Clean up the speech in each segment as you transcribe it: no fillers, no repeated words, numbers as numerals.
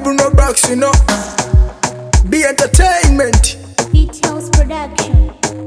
Bruno Brax, you know. Be entertainment. Details production.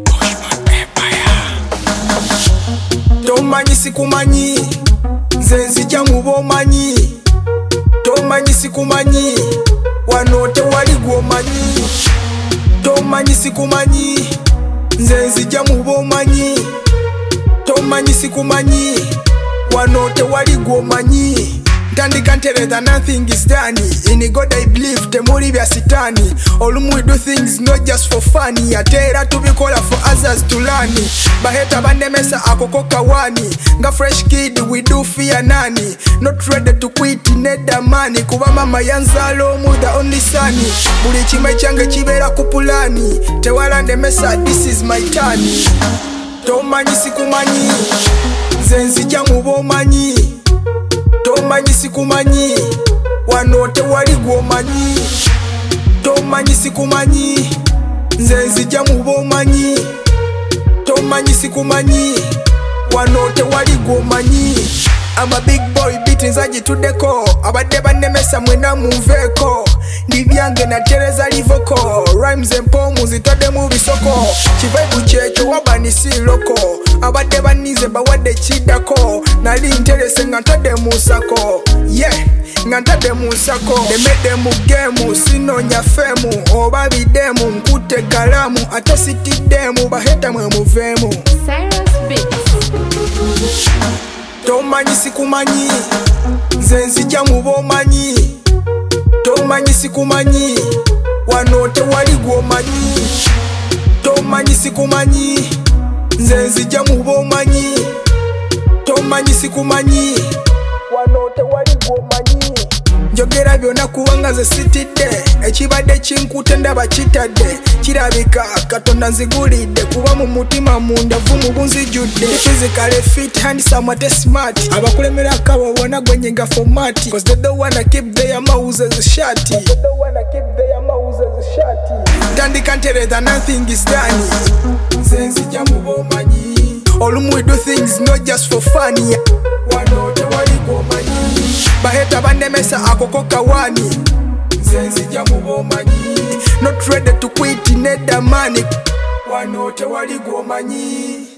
Tomanyi sikumanyi, nze nzija mu bomanyi. Tomanyi sikumanyi, wano tewali gwomanyi. Tomanyi sikumanyi, nze nzija mu bomanyi. Tomanyi sikumanyi, wano tewali gwomanyi. Ntandika ntereza nothing is done. In God I believe, temuli bya sitani. Olumu we do things not just for fun. Atera tubikola for others to learn. Baheta banemesa akokoka wani. Nga fresh kid we do fear nani. Not ready to quit neda money. Kuba mama yanzalo mu the only son. Buli chima change chibera kupulani. Tewala nemesa this is my turn. Tomanyi sikumanyi, nze nzija mu bomanyi. Tomanyi sikumanyi, wano tewali gwomanyi. Tomanyi sikumanyi, nze nzija mu bomanyi. Tomanyi sikumanyi, wano tewali gwomanyi. I'm a big boy beating zagituddeko. Abadde bannemesa mwena munveeko. Ndibyange natereza livoko. Rhymes empomu zitadde mu bisoko. Kivebu kyekyo wabani si loko. Abadde banize bawadde kiddako. Nali nterese nga ntadde mu nsako. Yeah, nga ntadde mu nsako. Demedde mu gemu, sinoonya femu. Oba bidemu, nkutte kalamu. Ate sitiddemu, baheta mwe muveemu. Cyrus Beats. Tomanyi sikumanyi, nze nzija mu bomanyi. Tomanyi sikumanyi, wano tewali gwomanyi. Tomanyi sikumanyi, nze nzija mu bomanyi. Tomanyi sikumanyi, wano tewali gwomanyi. Njogera byonna kubanga nze sitidde. Ekibadde kinkutte ndaba kitadde. Kirabika Katonda nzigulidde. Kuba mu mutima munda vumu bunzijjudde. Physically fit, handsome ate smart. Abakulemerako abo bona gwenyiga format. Cause they don't wanna keep their mouths shut. Tandika ntereza nothing is done. Nze nzija mu bomanyi. Olumu we do things not just for fun. Wano tewali gwomanyi. Baheta banemesa akokoka wani. Nze nzija mu bomanyi. Not ready to quit neda money. Wano tewali gwomanyi.